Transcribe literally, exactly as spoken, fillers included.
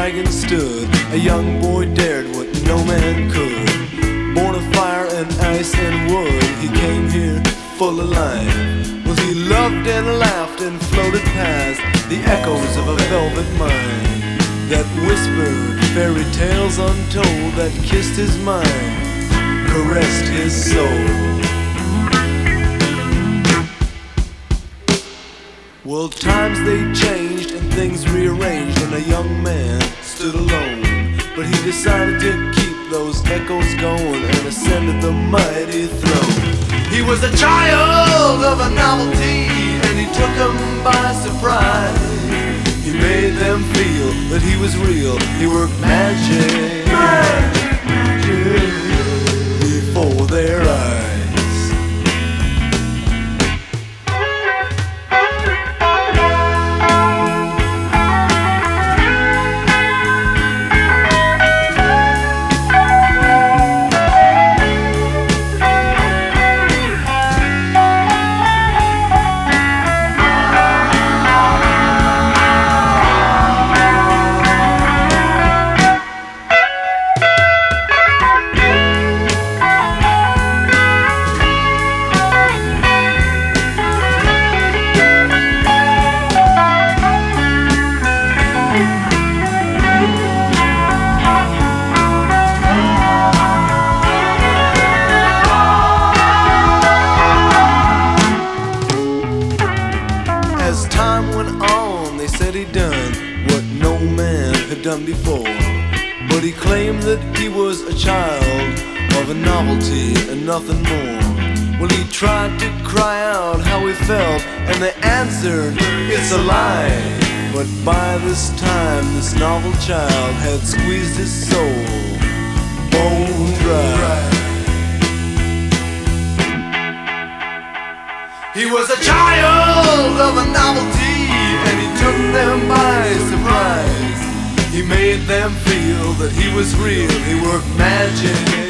dragon stood, a young boy dared what no man could. Born of fire and ice and wood, he came here full of life. Well, he loved and laughed and floated past the echoes of a velvet mind that whispered fairy tales untold, that kissed his mind, caressed his soul. Well, times they changed and things rearranged, and a young man stood alone. But he decided to keep those echoes going and ascended the mighty throne. He was a child of a novelty, and he took them by surprise. He made them feel that he was real. He worked magic, magic, magic before their eyes. As time went on, they said he'd done what no man had done before. But he claimed that he was a child of a novelty and nothing more. Well, he tried to cry out how he felt, and they answered, it's a lie. But by this time, this novel child had squeezed his soul bone dry. He was a child of a novelty, and he took them by surprise. He made them feel that he was real. He worked magic.